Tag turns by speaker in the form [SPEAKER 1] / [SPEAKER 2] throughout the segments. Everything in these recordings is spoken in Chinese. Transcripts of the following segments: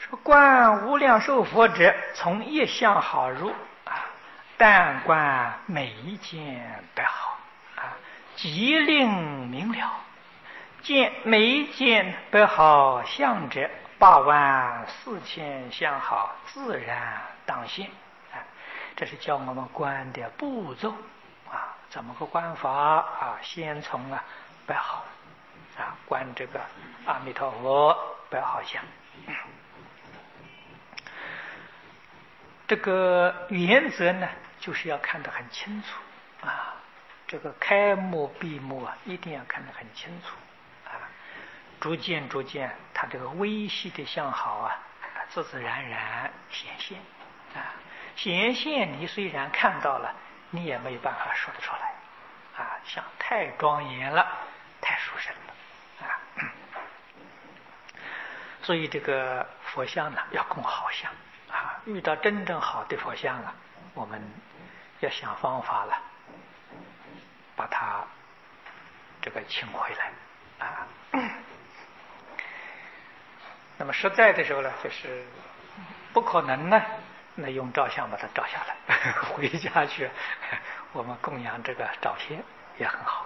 [SPEAKER 1] 说观无量寿佛者，从一相好入啊，但观每一件不好啊，即令明了。见每一件不好相者，84000相好，自然当现。这是教我们观的步骤啊，怎么个观法啊？先从不好啊，观这个阿弥陀佛不好相。这个原则呢，就是要看得很清楚啊，这个开目闭目啊，一定要看得很清楚啊，逐渐它这个微细的相好啊，自自然然显现啊。显现你虽然看到了，你也没有办法说得出来啊，像太庄严了，太殊胜了啊。所以这个佛像呢，要供好相啊。遇到真正好的佛像啊，我们要想方法了，把它这个请回来啊。那么实在的时候呢，就是不可能呢，那用照相把它照下来，回家去我们供养这个照片也很好。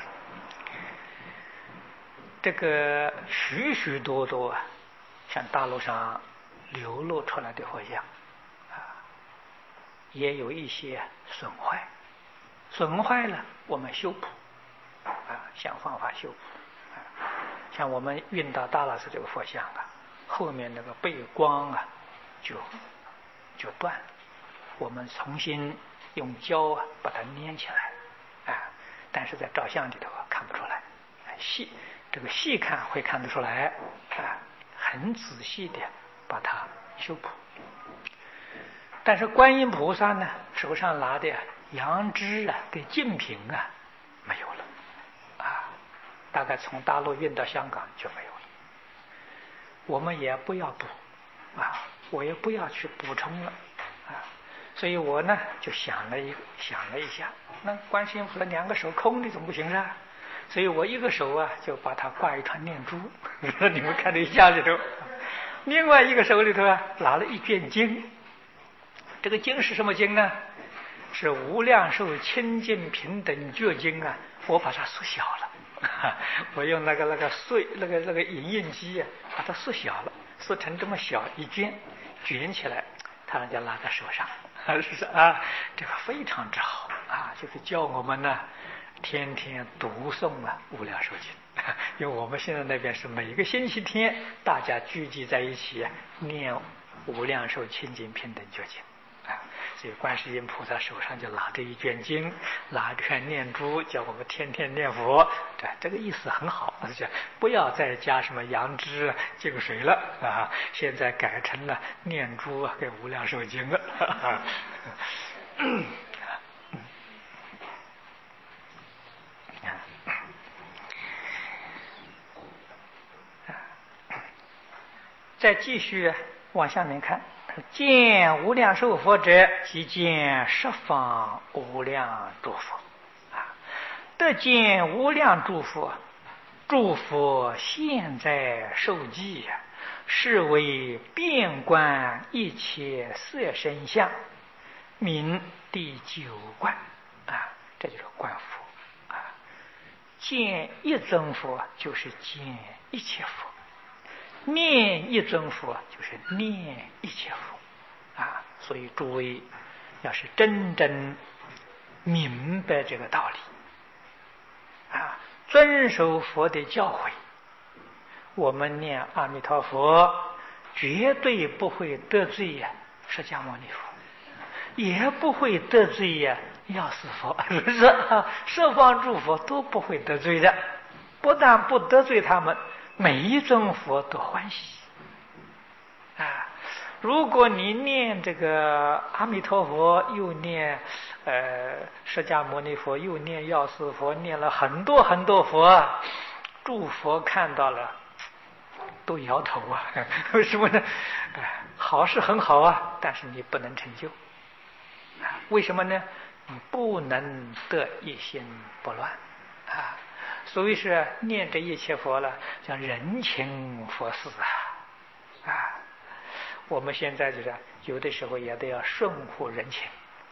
[SPEAKER 1] 这个许许多多啊，像大陆上流露出来的佛像啊，也有一些损坏了，我们修补啊，想方法修补啊。像我们运到大老寺这个佛像啊，后面那个背光啊就断了，我们重新用胶啊把它粘起来啊，但是在照相里头看不出来，这个细看会看得出来啊，很仔细的把它修补。但是观音菩萨呢，手上拿的杨枝啊跟净瓶啊没有了啊，大概从大陆运到香港就没有了。我们也不要补啊，我也不要去补充了啊。所以我呢就想了一下，那观世音菩萨2个手空的总不行啊，所以我一个手啊就把它挂一团念珠，你们看这像里头，另外一个手里头啊拿了一卷经。这个经是什么经呢？是无量寿清净平等觉经啊，我把它缩小了，我用那个影印机啊把它缩小了，缩成这么小一卷，卷起来，他人家拿在手上，是啊，这个非常之好啊，就是教我们呢天天读诵无量寿经。因为我们现在那边是每个星期天大家聚集在一起念无量寿清净平等觉经啊，所以观世音菩萨手上就拿着一卷经，拿一片念珠，叫我们天天念佛。对，这个意思很好，就不要再加什么杨枝净水了啊，现在改成了念珠跟无量寿经了。再继续往下面看，见无量寿佛者，即见十方无量诸佛啊，得见无量诸佛，诸佛现在受记，是为遍观一切色身相，名第9观啊，这就是观佛啊。见一尊佛就是见一切佛，念一尊佛就是念一切佛啊。所以诸位要是真正明白这个道理啊，遵守佛的教诲，我们念阿弥陀佛绝对不会得罪释迦牟尼佛，也不会得罪药师佛，是不是？十方诸佛都不会得罪的，不但不得罪他们，每一尊佛都欢喜啊。如果你念这个阿弥陀佛，又念释迦牟尼佛，又念药师佛，念了很多很多佛，诸佛看到了都摇头啊。为什么呢？好是很好啊，但是你不能成就啊。为什么呢？你不能得一心不乱啊。所以是念这一切佛了，叫人情佛事啊。 我们现在就是有的时候也得要顺乎人情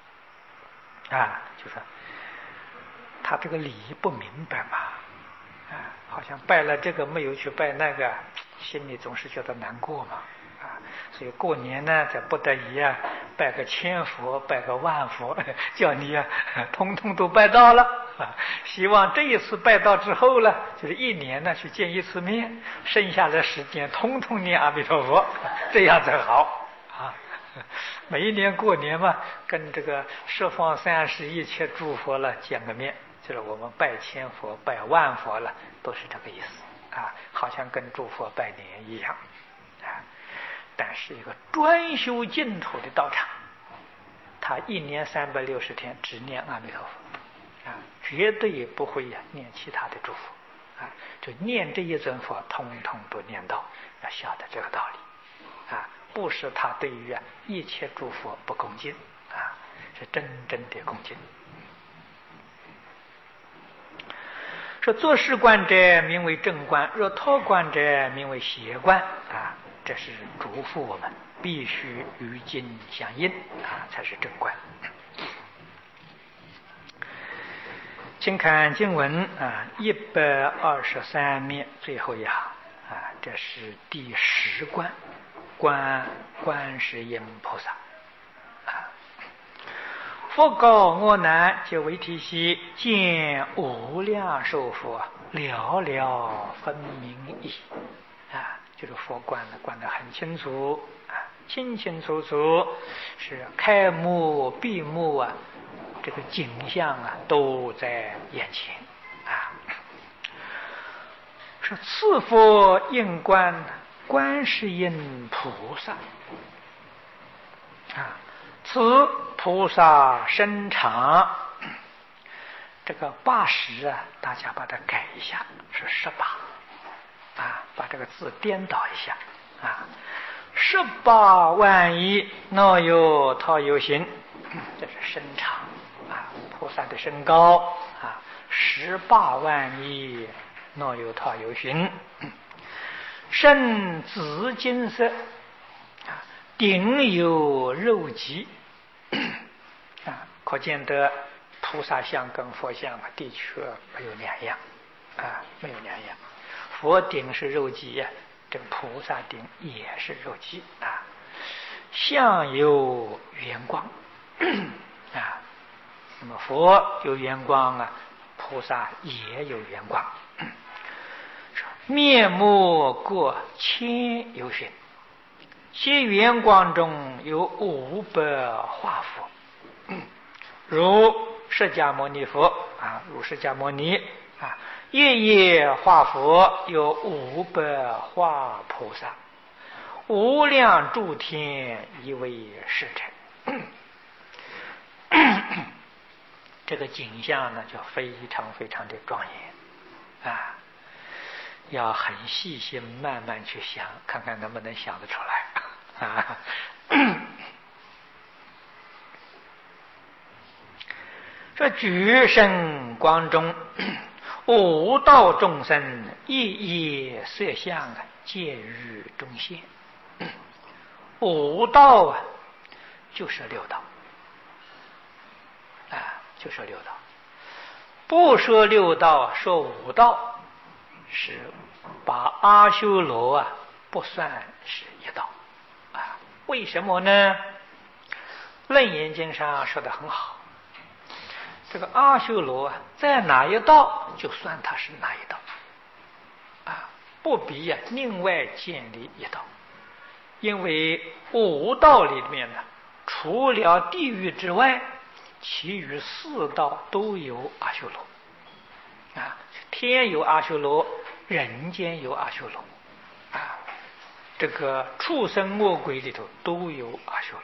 [SPEAKER 1] 就说他这个礼仪不明白嘛，好像拜了这个没有去拜那个，心里总是觉得难过嘛，所以过年呢，这不得已拜个千佛，拜个万佛，叫你通通都拜到了希望这一次拜到之后呢，就是一年呢去见一次面，剩下的时间通通念阿弥陀佛，这样才好每一年过年嘛，跟这个十方三世一切诸佛了见个面，就是我们拜千佛拜万佛了，都是这个意思好像跟诸佛拜年一样但是一个专修净土的道场，他一年360天只念阿弥陀佛绝对不会念其他的诸佛就念这一尊佛，通通都念到，要晓得这个道理不是他对于一切诸佛不恭敬是真正的恭敬。说做事观者名为正观，若托观者名为邪观这是嘱咐我们必须与经相应才是正观。请看经文123面最后一行这是第10观，观世音菩萨佛告我难，皆为体系，见无量寿佛，了了分明义就是佛观得很清楚清清楚楚，是开目闭目这个景象都在眼前是此佛应观观世音菩萨此菩萨身长这个80大家把它改一下是18把这个字颠倒一下18万亿若有他有形，这是身长菩萨的身高18万亿若有他有形，身紫金色顶有肉髻可见得菩萨像跟佛像的确没有两样没有两样。佛顶是肉髻这个菩萨顶也是肉髻相有圆光那么佛有圆光菩萨也有圆光面目各千由旬，其圆光中有500化佛如释迦牟尼佛如释迦牟尼夜夜化佛有500化菩萨，无量诸天以为世尘这个景象呢就非常非常的庄严要很细心慢慢去想，看看能不能想得出来说举身光中五道众生一一色相皆于中现五道就是六道就是六道，不说六道说五道，是把阿修罗不算是一道为什么呢？楞严经上说得很好，这个阿修罗在哪一道就算他是哪一道不必另外建立一道，因为五道里面呢，除了地狱之外，其余4道都有阿修罗天有阿修罗，人间有阿修罗这个畜生魔鬼里头都有阿修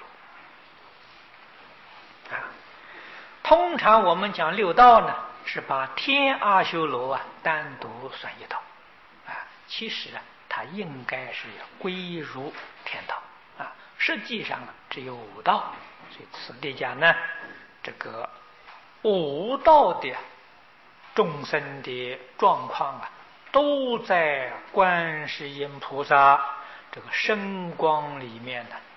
[SPEAKER 1] 罗通常我们讲六道呢，是把天阿修罗单独算一道其实它应该是归入天道实际上只有5道，所以此地讲呢，这个5道的众生的状况都在观世音菩萨这个身光里面呢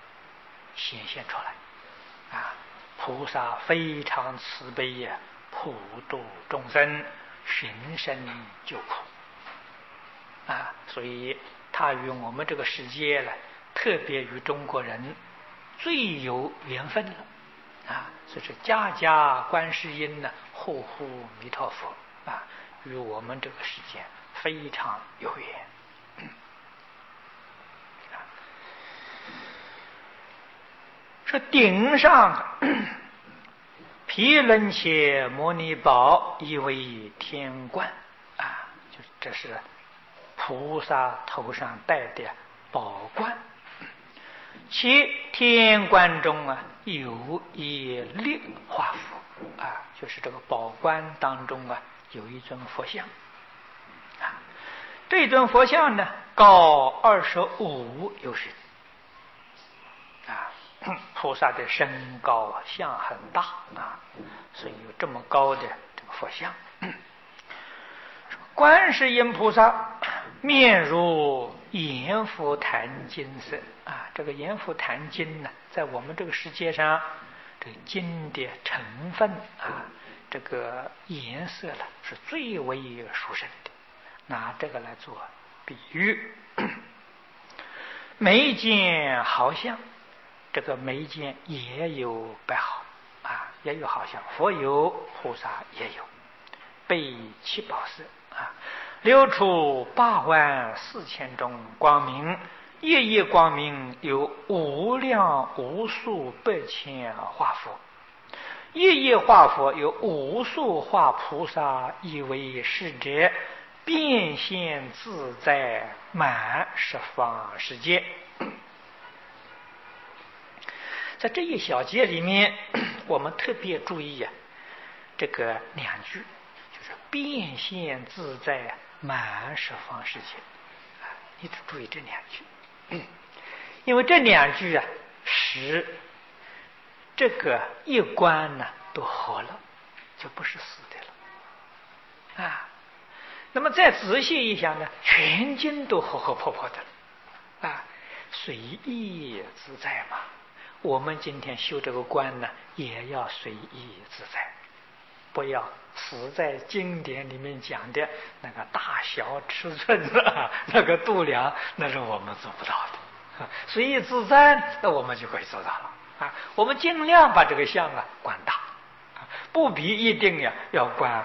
[SPEAKER 1] 显现出来啊！菩萨非常慈悲呀，普度众生，寻声救苦啊！所以他与我们这个世界呢，特别与中国人最有缘分了啊！所以是家家观世音呢，户户弥陀佛啊，与我们这个世界非常有缘。说顶上毗伦伽摩尼宝以为天冠啊，就是这是菩萨头上戴的宝冠，其天冠中啊有一立华佛啊，就是这个宝冠当中啊有一尊佛像啊，这尊佛像呢高25有许啊。菩萨的身高像很大啊，所以有这么高的这个佛像。观世音菩萨面如阎浮檀金色啊，这个阎浮檀金呢，在我们这个世界上，这个金的成分啊，这个颜色呢是最为殊胜的，拿这个来做比喻。眉间毫像。这个眉间也有白毫啊，也有好像佛有，菩萨也有，被七宝色啊，流出84000种光明，夜夜光明有无量无数百千化佛，夜夜化佛有无数化菩萨以为使者，变现自在满十方世界。在这一小节里面，我们特别注意呀，这个2句，就是变现自在满十方世界啊，你只注意这2句，因为这2句啊，使这个一关呢都活了，就不是死的了啊。那么再仔细一想呢，全经都活活泼泼的了啊，随意自在嘛。我们今天修这个观呢，也要随意自在，不要死在经典里面讲的那个大小尺寸啊，那个度量，那是我们做不到的。随意自在，那我们就可以做到了啊。我们尽量把这个相啊观大，不必一定呀要观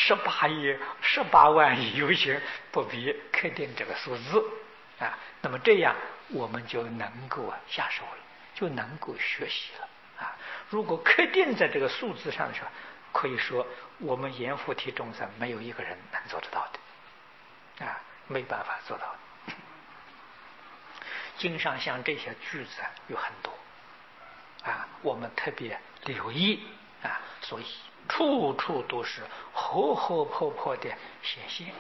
[SPEAKER 1] 18万亿有形，不必刻定这个数字啊。那么这样我们就能够下手了。就能够学习了啊！如果刻定在这个数字上的时候，可以说我们阎浮提众生没有一个人能做得到的啊，没办法做到的。经上像这些句子有很多啊，我们特别留意啊，所以处处都是活活泼泼的显现。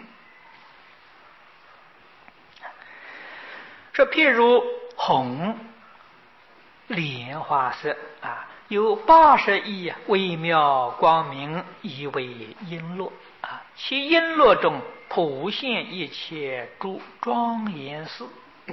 [SPEAKER 1] 说譬如红莲花色啊，有80亿微妙光明，以为璎珞啊，其璎珞中普现一切诸庄严事。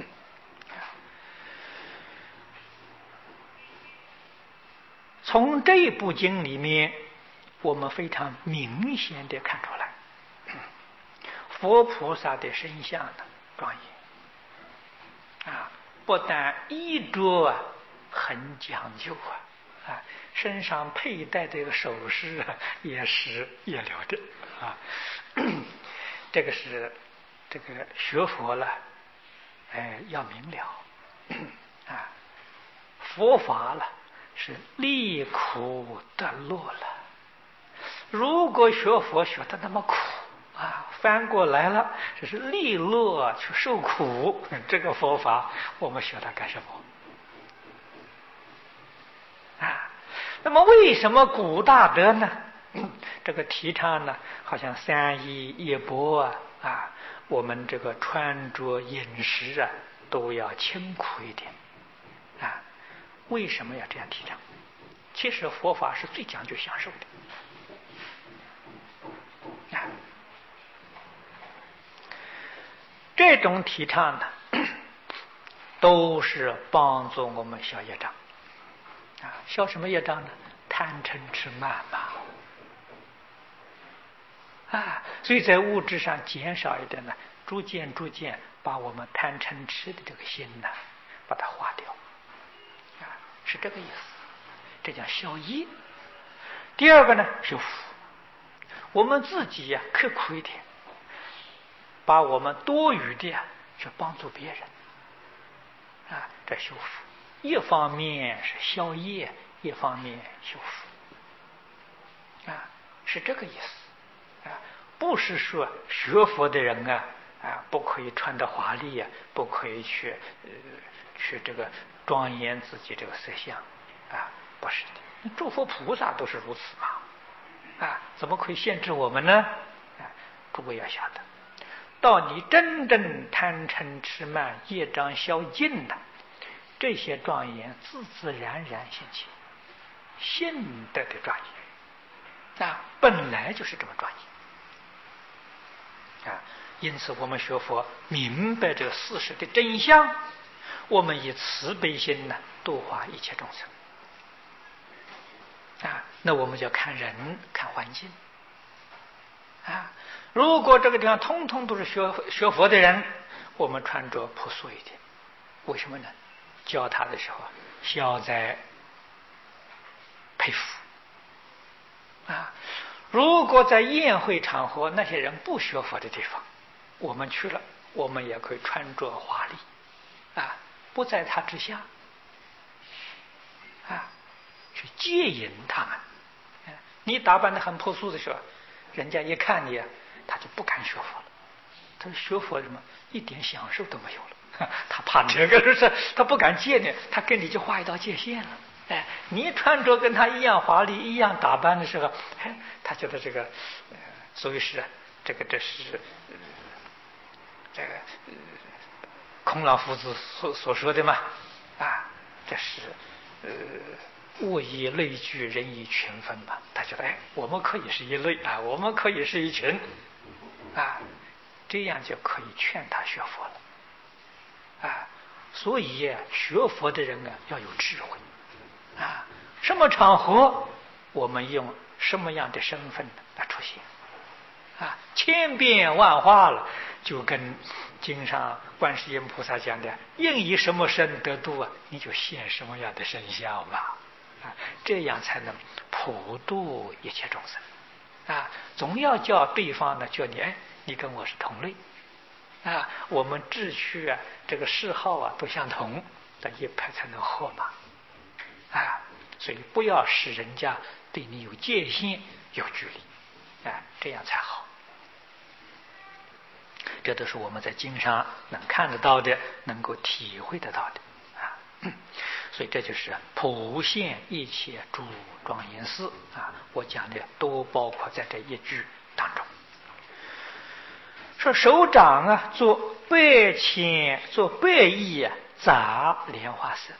[SPEAKER 1] 从这部经里面，我们非常明显的看出来，佛菩萨的身相的庄严啊，不但衣着啊很讲究啊，身上佩戴这个首饰啊也是一流的啊。这个是这个学佛了，要明了啊，佛法了是离苦得乐了。如果学佛学得那么苦啊，翻过来了，这是利乐去受苦，这个佛法我们学它干什么？那么为什么古大德呢？这个提倡呢，好像3衣1钵啊，我们这个穿着饮食啊，都要清苦一点啊。为什么要这样提倡？其实佛法是最讲究享受的啊。这种提倡呢， 都是帮助我们消业障啊。消什么业障呢？贪嗔痴慢嘛啊。所以在物质上减少一点呢，逐渐把我们贪嗔痴的这个心呢，把它化掉啊，是这个意思。这叫消业。第二个呢，修福。我们自己呀，刻苦一点，把我们多余的去帮助别人啊，这修福。一方面是消业，一方面修福啊，是这个意思啊。不是说学佛的人不可以穿得华丽呀，不可以去这个庄严自己这个色相啊，不是的。诸佛菩萨都是如此嘛啊，怎么可以限制我们呢？诸位要晓得，到你真正贪嗔痴慢业障消尽了，这些庄严自自然然现起，现得的庄严本来就是这么庄严因此我们学佛明白这个事实的真相，我们以慈悲心呢度化一切众生那我们就要看人看环境如果这个地方通通都是学佛的人，我们穿着朴素一点，为什么呢？教他的时候消灾佩服如果在宴会场合那些人不学佛的地方，我们去了，我们也可以穿着华丽不在他之下去接引他们你打扮得很朴素的时候，人家一看你他就不敢学佛了。他说学佛什么一点享受都没有了，他怕这个是他不敢接你，他跟你就画一道界限了。你穿着跟他一样华丽一样打扮的时候，他觉得这个所以是这是这个孔老夫子所说的嘛这是物以类聚，人以群分嘛。他觉得我们可以是一类我们可以是一群这样就可以劝他学佛了所以学佛的人要有智慧什么场合我们用什么样的身份来出现千变万化了，就跟经上观世音菩萨讲的应以什么身得度你就现什么样的身相吧这样才能普度一切众生总要叫对方呢叫你跟我是同类我们志趣这个嗜好都相同，这一派才能合嘛所以不要使人家对你有界限有距离这样才好。这都是我们在经上能看得到的，能够体会得到的所以这就是普现一切诸庄严事我讲的都包括在这一句当中。说手掌做百千做百亿杂莲花色，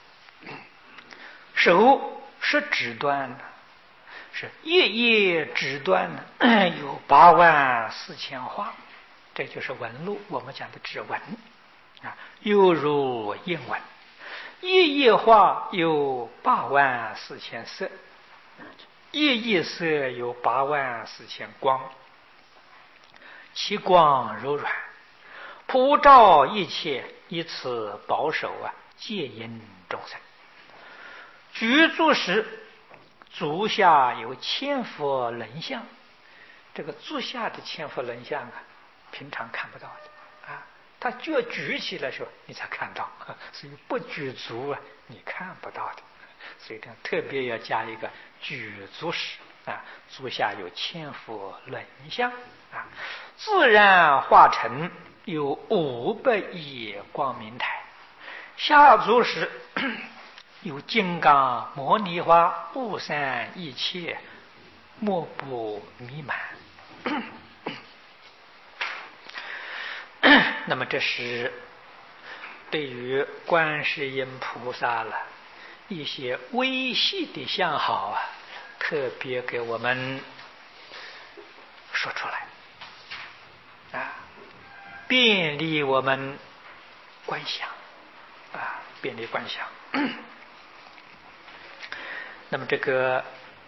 [SPEAKER 1] 手是指端是一指端有84000画，这就是纹路，我们讲的指纹犹如印纹，一画有84000色，一色有84000光，其光柔软，普照一切，以此保守戒引众生。举足时，足下有千佛轮相，这个足下的千佛轮相平常看不到的他就举起来时候你才看到所以不举足你看不到的。所以特别要加一个举足时足下有千佛轮相自然化成有500亿光明台，下足时有金刚摩尼花布散一切，莫不弥满那么这是对于观世音菩萨了一些微细的相好特别给我们说出来便利我们观想便利观想。那么这个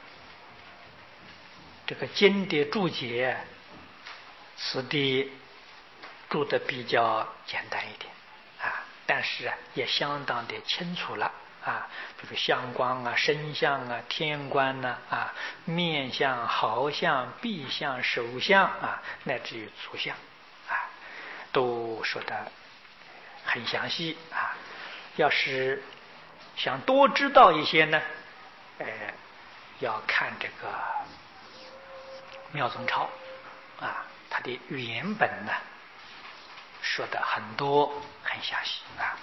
[SPEAKER 1] 经的注解，此地注的比较简单一点啊，但是也相当的清楚了啊，比如相光啊、身相啊、天观呐啊、面相、毫相、臂相、手相啊，乃至于足相啊，都说的很详细啊。要是想多知道一些呢，要看这个妙宗钞啊，它的原本呢说的很多很详细啊。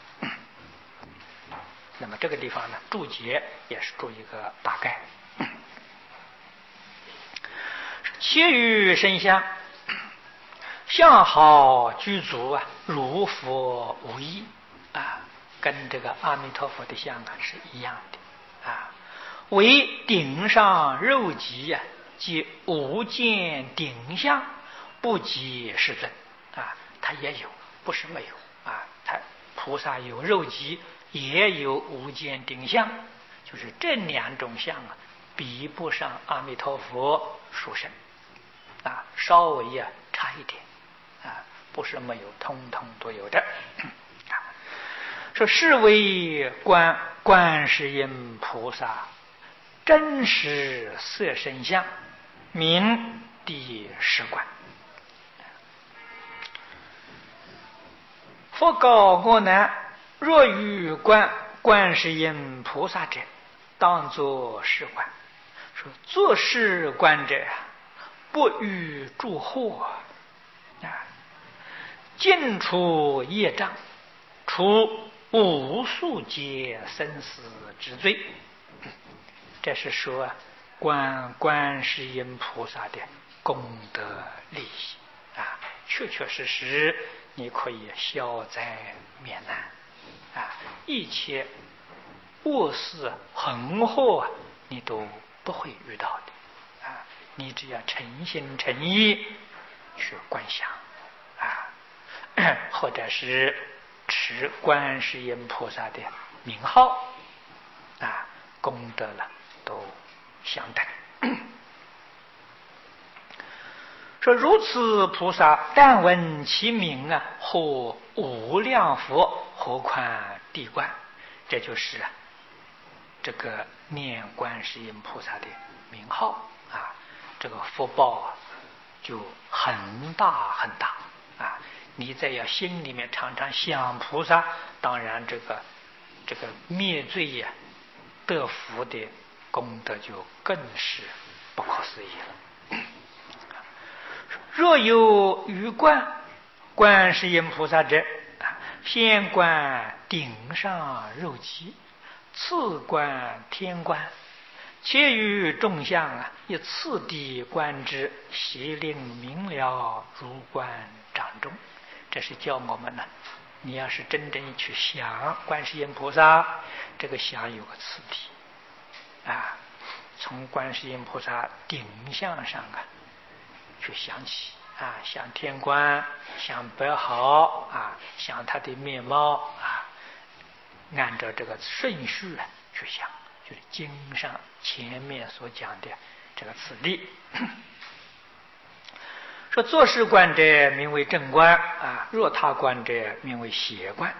[SPEAKER 1] 那么这个地方呢，注解也是注一个大概。其余身相，相好具足啊，如佛无异啊，跟这个阿弥陀佛的相啊是一样的啊。唯顶上肉髻啊，即无见顶相，不及世尊啊，它也有，不是没有啊。它菩萨有肉髻，也有无见顶相，就是这两种相啊，比不上阿弥陀佛殊胜啊，稍微差一点啊，不是没有，通通都有的。说是为观世音菩萨真实色身相，名第十观。佛告阿难：若欲观世音菩萨者，当作是观。说作是观者，不欲诸惑啊，尽除业障，除无数劫生死之罪。这是说观世音菩萨的功德利益啊，确确实实你可以消灾免难啊，一切恶事横祸你都不会遇到的啊，你只要诚心诚意去观想啊，或者是持观世音菩萨的名号啊，功德了都相等。说如此菩萨，但闻其名啊，或无量佛，何况地观。这就是这个念观世音菩萨的名号啊，这个福报啊就很大很大啊！你再要心里面常常想菩萨，当然这个灭罪呀、得福的功德就更是不可思议了。若有余观世音菩萨者，先观顶上肉髻，次观天观，且于众相啊，以次第观之，悉令明了，如观掌中。这是教我们呢，你要是真正去想观世音菩萨，这个想有个次第啊，从观世音菩萨顶相上啊去想起啊，想天观，想白毫啊，想他的面貌啊，按照这个顺序去想，就是经上前面所讲的这个次第。说作是观者名为正观啊，若他观者名为邪观。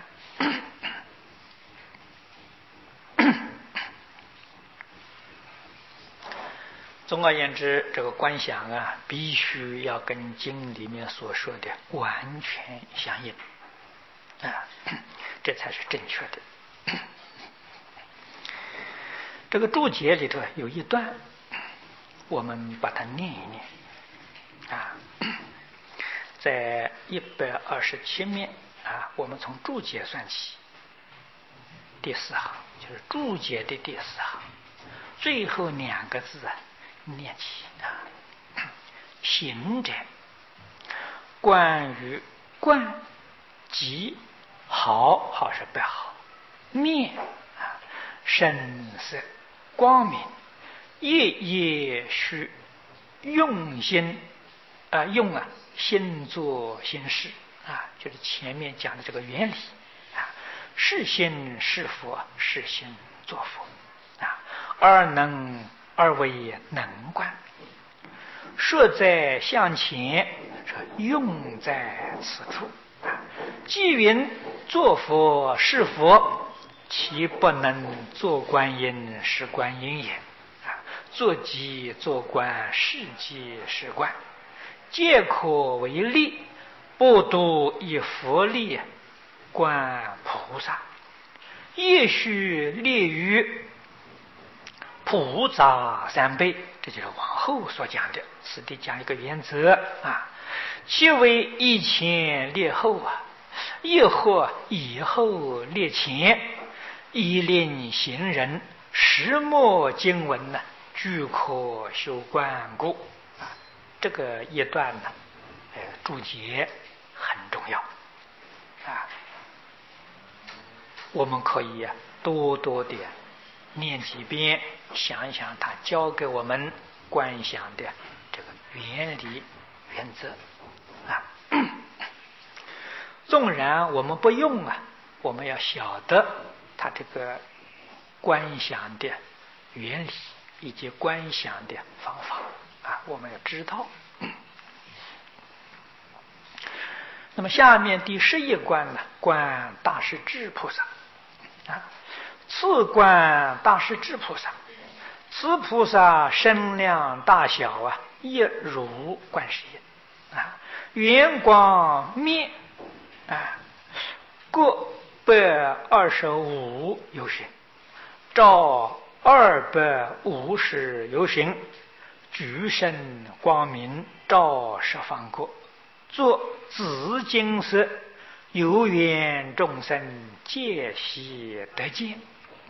[SPEAKER 1] 总而言之，这个观想啊，必须要跟经里面所说的完全相应啊，这才是正确的。这个注解里头有一段，我们把它念一念啊，在127面啊，我们从注解算起，第4行就是注解的第4行，最后2个字啊，念起啊，行者，观于观即好是白毫，面啊，深色光明，夜夜须用心心做心事啊，就是前面讲的这个原理啊， 是心是佛，是心作佛啊。二为能观，说在向前，用在此处啊。既云作佛是佛，其不能作观音是观音也啊。作即作观，是即是观，皆可为力，不独以佛力观菩萨，也须列于菩萨三辈。这就是往后所讲的，此地讲一个原则啊。其为以前列后啊，亦或以后列前，以令行人识墨经文呢，俱可修观故啊。这个一段呢，注解很重要啊。我们可以多多的念几遍，想一想他教给我们观想的这个原理原则啊。纵然我们不用啊，我们要晓得他这个观想的原理以及观想的方法啊，我们要知道。那么下面第11观呢，观大势至菩萨啊。次观大势至菩萨，此菩萨身量大小啊，亦如观世音啊。圆光面啊，各125由旬，照250由旬，具身光明，照十方国，作紫金色，有缘众生皆悉得见。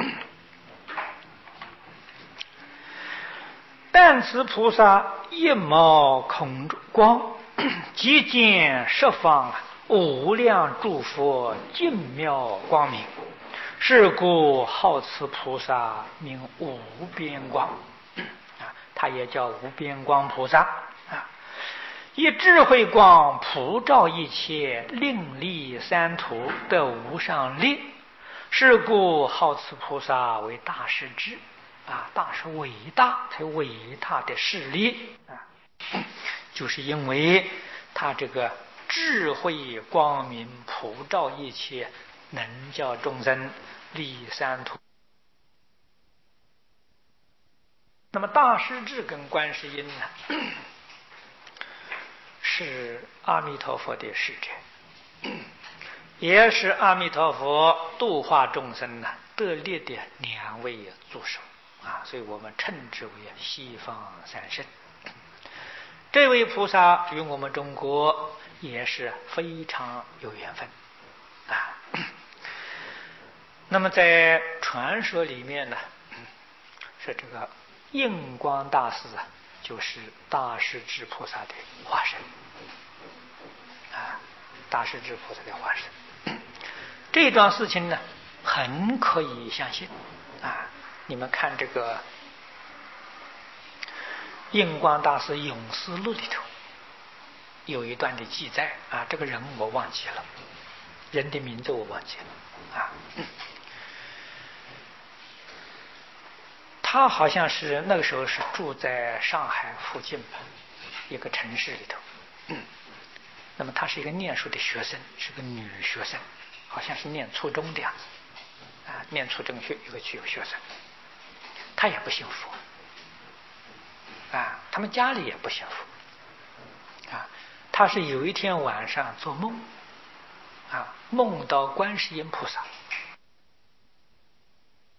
[SPEAKER 1] 但此菩萨一毛空光，即见十方无量诸佛净妙光明，是故号此菩萨名无边光啊，他也叫无边光菩萨啊。以智慧光普照一切，令利三途，得无上利，是故号此菩萨为大势至啊。大是伟大，才伟大的势力啊，就是因为他这个智慧光明普照一切，能教众生利三途。那么大势至跟观世音呢，是阿弥陀佛的使者，也是阿弥陀佛度化众生呢得力的2位助手啊，所以我们称之为西方三圣。这位菩萨与我们中国也是非常有缘分啊。那么在传说里面呢，是这个印光大师啊，就是大势至菩萨的化身啊，大势至菩萨的化身。这桩事情呢，很可以相信啊。你们看这个印光大师永思录里头有一段的记载啊，这个人我忘记了，人的名字我忘记了啊。他好像是那个时候是住在上海附近吧，一个城市里头。那么他是一个念书的学生，是个女学生，好像是念初中的样子啊，念初中学有个学生，他也不信佛啊，他们家里也不信佛啊。他是有一天晚上做梦啊，梦到观世音菩萨